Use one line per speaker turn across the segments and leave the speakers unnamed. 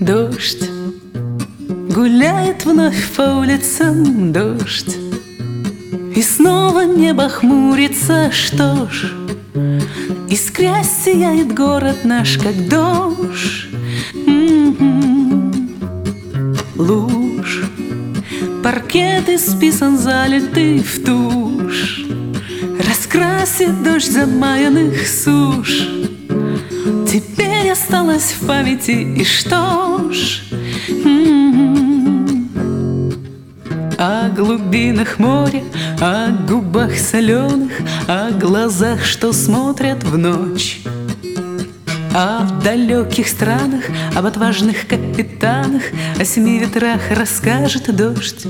Дождь гуляет вновь по улицам, дождь, и снова небо хмурится. Что ж, искрясь сияет город наш, как дождь. Луж, паркет исписан, залитый в тушь, раскрасит дождь замаянных суш. Теперь осталось в памяти, и что ж, о глубинах моря, о губах соленых, о глазах, что смотрят в ночь, о далеких странах, об отважных капитанах, о семи ветрах расскажет дождь.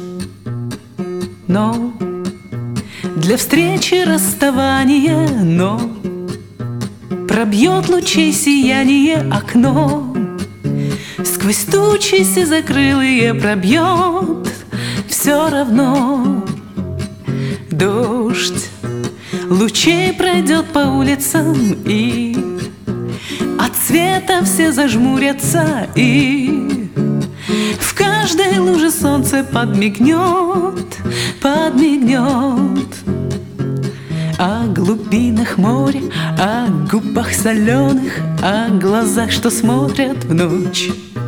Но для встречи расставания, но пробьет лучей сияние окно, сквозь тучи сизокрылые пробьет все равно. Дождь лучей пройдет по улицам, и от света все зажмурятся, и в каждой луже солнце подмигнет, подмигнет. О глубинах моря, о губах соленых, о глазах, что смотрят в ночь,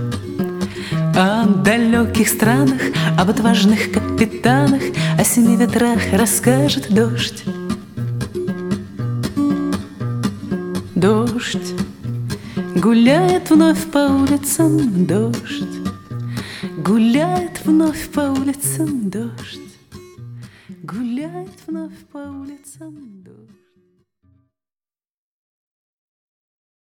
о далеких странах, об отважных капитанах, о семи ветрах расскажет дождь. Дождь гуляет вновь по улицам, дождь гуляет вновь по улицам, дождь гуляет вновь по улицам, дождь.